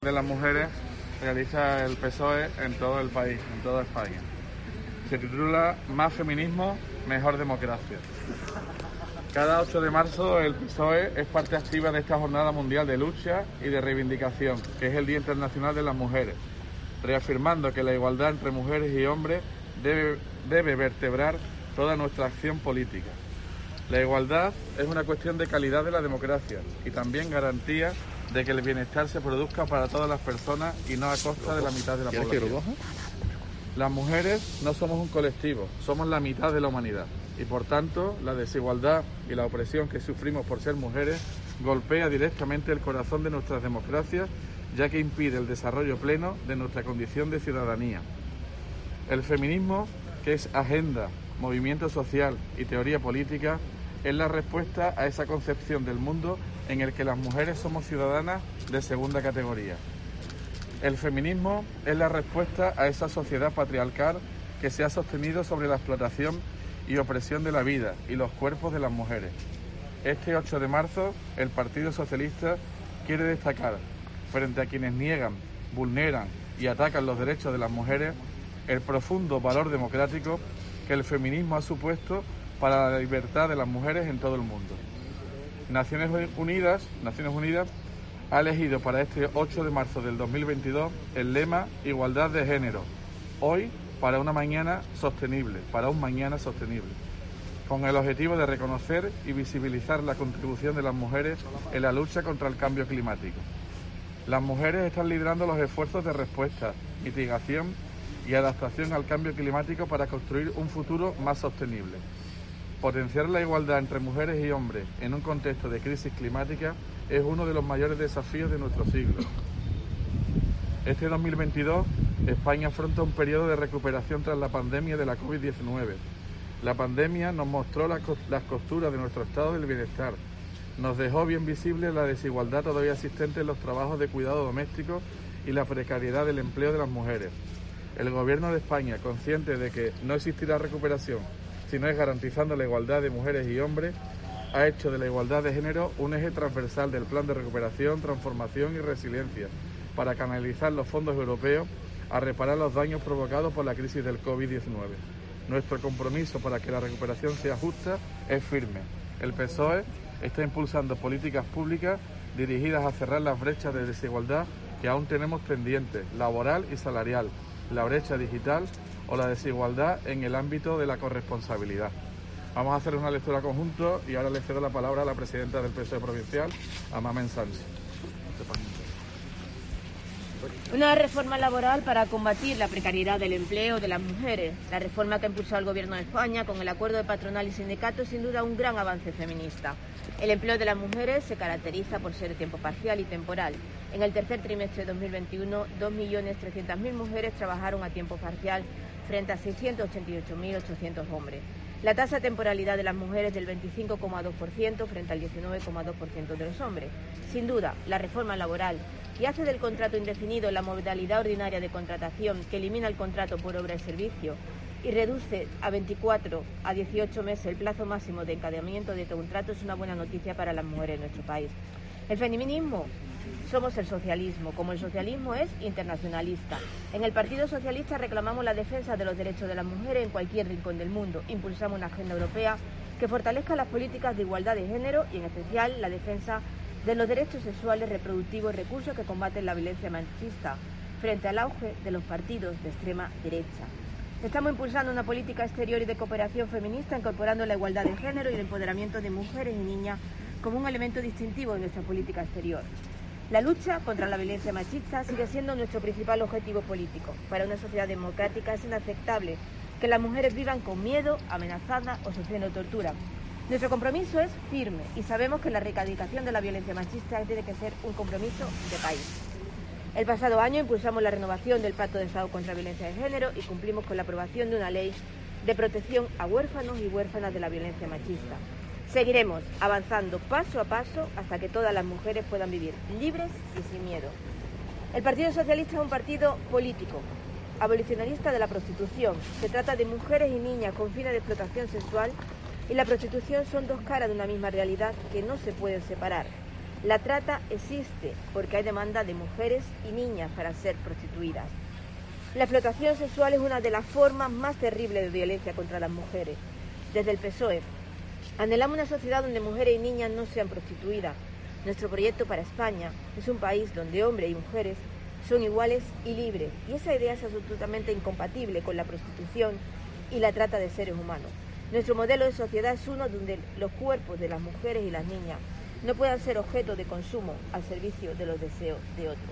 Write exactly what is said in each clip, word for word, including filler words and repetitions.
de las mujeres realiza el P S O E en todo el país, en toda España. Se titula Más feminismo, mejor democracia. Cada ocho de marzo el P S O E es parte activa de esta jornada mundial de lucha y de reivindicación, que es el Día Internacional de las Mujeres, reafirmando que la igualdad entre mujeres y hombres debe, debe vertebrar toda nuestra acción política. La igualdad es una cuestión de calidad de la democracia y también garantía de que el bienestar se produzca para todas las personas y no a costa de la mitad de la población. Las mujeres no somos un colectivo, somos la mitad de la humanidad y por tanto la desigualdad y la opresión que sufrimos por ser mujeres golpea directamente el corazón de nuestras democracias, ya que impide el desarrollo pleno de nuestra condición de ciudadanía. El feminismo, que es agenda, movimiento social y teoría política, es la respuesta a esa concepción del mundo en el que las mujeres somos ciudadanas de segunda categoría. El feminismo es la respuesta a esa sociedad patriarcal que se ha sostenido sobre la explotación y opresión de la vida y los cuerpos de las mujeres. Este ocho de marzo, el Partido Socialista quiere destacar, frente a quienes niegan, vulneran y atacan los derechos de las mujeres, el profundo valor democrático que el feminismo ha supuesto para la libertad de las mujeres en todo el mundo. Naciones Unidas, Naciones Unidas ha elegido para este ocho de marzo del dos mil veintidós el lema Igualdad de Género, hoy para una mañana sostenible, para un mañana sostenible, con el objetivo de reconocer y visibilizar la contribución de las mujeres en la lucha contra el cambio climático. Las mujeres están liderando los esfuerzos de respuesta, mitigación y adaptación al cambio climático para construir un futuro más sostenible. Potenciar la igualdad entre mujeres y hombres en un contexto de crisis climática es uno de los mayores desafíos de nuestro siglo. Este dos mil veintidós, España afronta un periodo de recuperación tras la pandemia de la COVID diecinueve. La pandemia nos mostró las costuras de nuestro estado del bienestar, nos dejó bien visible la desigualdad todavía existente en los trabajos de cuidado doméstico y la precariedad del empleo de las mujeres. El Gobierno de España, consciente de que no existirá recuperación si no es garantizando la igualdad de mujeres y hombres, ha hecho de la igualdad de género un eje transversal del Plan de Recuperación, Transformación y Resiliencia para canalizar los fondos europeos a reparar los daños provocados por la crisis del COVID diecinueve. Nuestro compromiso para que la recuperación sea justa es firme. El P S O E está impulsando políticas públicas dirigidas a cerrar las brechas de desigualdad que aún tenemos pendientes, laboral y salarial, la brecha digital o la desigualdad en el ámbito de la corresponsabilidad. Vamos a hacer una lectura conjunta y ahora le cedo la palabra a la presidenta del P S O E provincial, a Mamen Sánchez. Una reforma laboral para combatir la precariedad del empleo de las mujeres. La reforma que ha impulsado el Gobierno de España con el acuerdo de patronal y sindicatos, sin duda un gran avance feminista. El empleo de las mujeres se caracteriza por ser de tiempo parcial y temporal. En el tercer trimestre de dos mil veintiuno, dos millones trescientas mil mujeres trabajaron a tiempo parcial frente a seiscientos ochenta y ocho mil ochocientos hombres. La tasa de temporalidad de las mujeres es del veinticinco coma dos por ciento frente al diecinueve coma dos por ciento de los hombres. Sin duda, la reforma laboral, que hace del contrato indefinido la modalidad ordinaria de contratación, que elimina el contrato por obra y servicio y reduce a veinticuatro a dieciocho meses el plazo máximo de encadenamiento de contrato, es una buena noticia para las mujeres de nuestro país. El feminismo, somos el socialismo, como el socialismo es internacionalista. En el Partido Socialista reclamamos la defensa de los derechos de las mujeres en cualquier rincón del mundo. Impulsamos una agenda europea que fortalezca las políticas de igualdad de género y en especial la defensa de los derechos sexuales, reproductivos y recursos que combaten la violencia machista frente al auge de los partidos de extrema derecha. Estamos impulsando una política exterior y de cooperación feminista, incorporando la igualdad de género y el empoderamiento de mujeres y niñas como un elemento distintivo de nuestra política exterior. La lucha contra la violencia machista sigue siendo nuestro principal objetivo político. Para una sociedad democrática es inaceptable que las mujeres vivan con miedo, amenazadas o sufriendo tortura. Nuestro compromiso es firme y sabemos que la erradicación de la violencia machista tiene que ser un compromiso de país. El pasado año impulsamos la renovación del Pacto de Estado contra la Violencia de Género y cumplimos con la aprobación de una ley de protección a huérfanos y huérfanas de la violencia machista. Seguiremos avanzando paso a paso hasta que todas las mujeres puedan vivir libres y sin miedo. El Partido Socialista es un partido político, abolicionista de la prostitución. Se trata de mujeres y niñas con fines de explotación sexual y la prostitución son dos caras de una misma realidad que no se pueden separar. La trata existe porque hay demanda de mujeres y niñas para ser prostituidas. La explotación sexual es una de las formas más terribles de violencia contra las mujeres. Desde el P S O E anhelamos una sociedad donde mujeres y niñas no sean prostituidas. Nuestro proyecto para España es un país donde hombres y mujeres son iguales y libres, y esa idea es absolutamente incompatible con la prostitución y la trata de seres humanos. Nuestro modelo de sociedad es uno donde los cuerpos de las mujeres y las niñas no puedan ser objeto de consumo al servicio de los deseos de otros.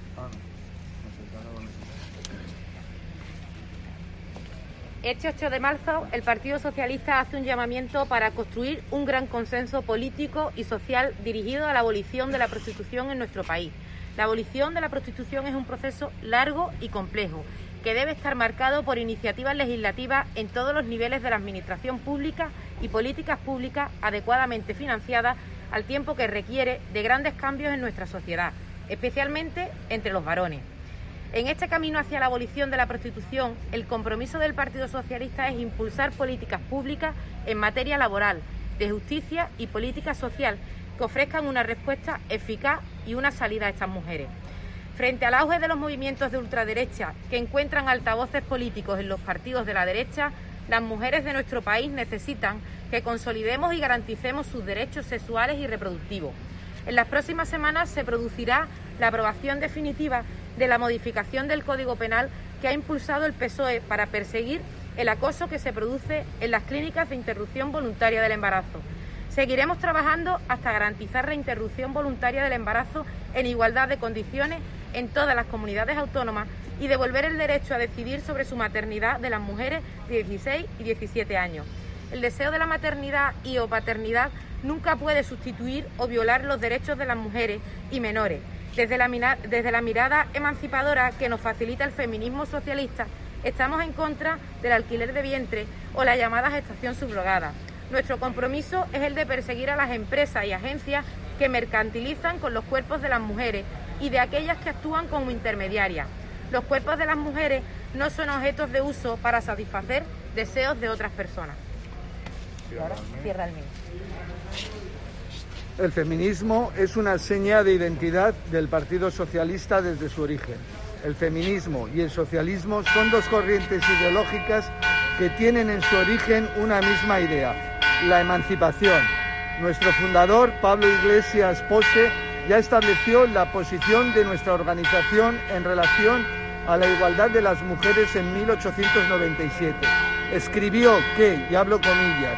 Este ocho de marzo, el Partido Socialista hace un llamamiento para construir un gran consenso político y social dirigido a la abolición de la prostitución en nuestro país. La abolición de la prostitución es un proceso largo y complejo, que debe estar marcado por iniciativas legislativas en todos los niveles de la administración pública y políticas públicas adecuadamente financiadas, al tiempo que requiere de grandes cambios en nuestra sociedad, especialmente entre los varones. En este camino hacia la abolición de la prostitución, el compromiso del Partido Socialista es impulsar políticas públicas en materia laboral, de justicia y política social que ofrezcan una respuesta eficaz y una salida a estas mujeres. Frente al auge de los movimientos de ultraderecha que encuentran altavoces políticos en los partidos de la derecha, las mujeres de nuestro país necesitan que consolidemos y garanticemos sus derechos sexuales y reproductivos. En las próximas semanas se producirá la aprobación definitiva de la modificación del Código Penal que ha impulsado el P S O E para perseguir el acoso que se produce en las clínicas de interrupción voluntaria del embarazo. Seguiremos trabajando hasta garantizar la interrupción voluntaria del embarazo en igualdad de condiciones en todas las comunidades autónomas y devolver el derecho a decidir sobre su maternidad de las mujeres de dieciséis y diecisiete años. El deseo de la maternidad y o paternidad nunca puede sustituir o violar los derechos de las mujeres y menores. Desde la, desde la mirada emancipadora que nos facilita el feminismo socialista, estamos en contra del alquiler de vientre o la llamada gestación subrogada. Nuestro compromiso es el de perseguir a las empresas y agencias que mercantilizan con los cuerpos de las mujeres y de aquellas que actúan como intermediarias. Los cuerpos de las mujeres no son objetos de uso para satisfacer deseos de otras personas. Y ahora cierra el mío. El feminismo es una seña de identidad del Partido Socialista desde su origen. El feminismo y el socialismo son dos corrientes ideológicas que tienen en su origen una misma idea, la emancipación. Nuestro fundador, Pablo Iglesias Pose, ya estableció la posición de nuestra organización en relación a la igualdad de las mujeres en mil ochocientos noventa y siete. Escribió que, y hablo comillas,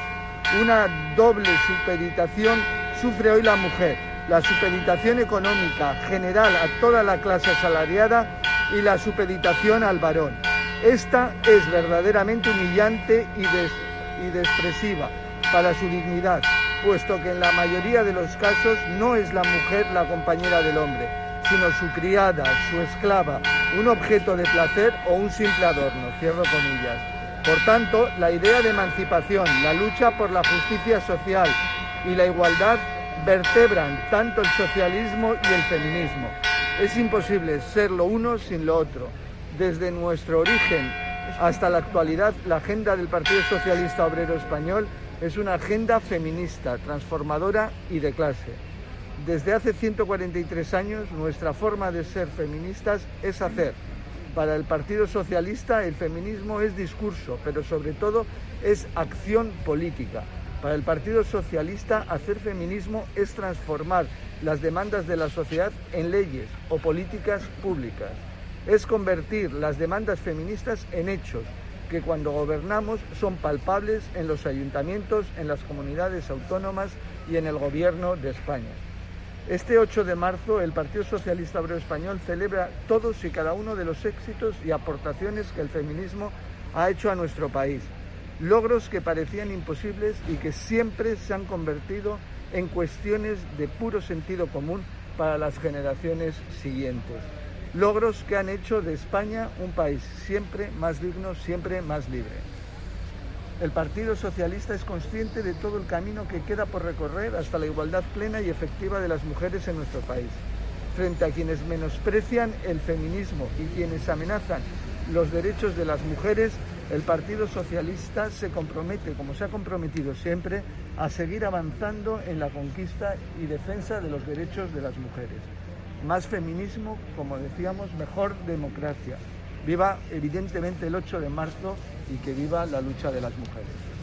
una doble supeditación sufre hoy la mujer, la supeditación económica general a toda la clase asalariada y la supeditación al varón. Esta es verdaderamente humillante y, des y despresiva para su dignidad, puesto que en la mayoría de los casos no es la mujer la compañera del hombre, sino su criada, su esclava, un objeto de placer o un simple adorno, cierro comillas. Por tanto, la idea de emancipación, la lucha por la justicia social y la igualdad vertebran tanto el socialismo y el feminismo. Es imposible ser lo uno sin lo otro. Desde nuestro origen hasta la actualidad, la agenda del Partido Socialista Obrero Español es una agenda feminista, transformadora y de clase. Desde hace ciento cuarenta y tres años, nuestra forma de ser feministas es hacer. Para el Partido Socialista, el feminismo es discurso, pero sobre todo es acción política. Para el Partido Socialista, hacer feminismo es transformar las demandas de la sociedad en leyes o políticas públicas. Es convertir las demandas feministas en hechos, que cuando gobernamos son palpables en los ayuntamientos, en las comunidades autónomas y en el Gobierno de España. Este ocho de marzo, el Partido Socialista Obrero Español celebra todos y cada uno de los éxitos y aportaciones que el feminismo ha hecho a nuestro país. Logros que parecían imposibles y que siempre se han convertido en cuestiones de puro sentido común para las generaciones siguientes. Logros que han hecho de España un país siempre más digno, siempre más libre. El Partido Socialista es consciente de todo el camino que queda por recorrer hasta la igualdad plena y efectiva de las mujeres en nuestro país. Frente a quienes menosprecian el feminismo y quienes amenazan los derechos de las mujeres, El Partido Socialista se compromete, como se ha comprometido siempre, a seguir avanzando en la conquista y defensa de los derechos de las mujeres. Más feminismo, como decíamos, mejor democracia. Viva evidentemente el ocho de marzo y que viva la lucha de las mujeres.